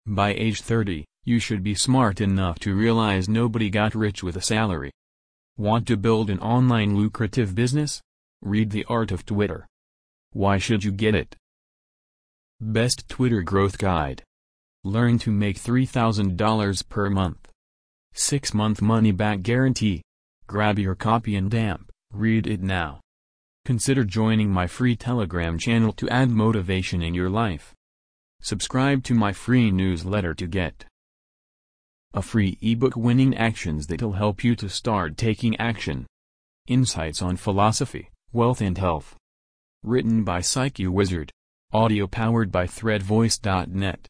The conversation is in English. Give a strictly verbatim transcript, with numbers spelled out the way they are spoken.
By age thirty, you should be smart enough to realize nobody got rich with a salary. Want to build an online lucrative business? Read The Art of Twitter. Why should you get it? Best Twitter Growth Guide. Learn to make three thousand dollars per month. six month money-back guarantee. Grab your copy and damp, read it now. Consider joining my free Telegram channel to add motivation in your life. Subscribe to my free newsletter to get a free ebook, Winning Actions, that'll help you to start taking action. Insights on philosophy, wealth and health. Written by Psyche Wizard. Audio powered by thread voice dot net.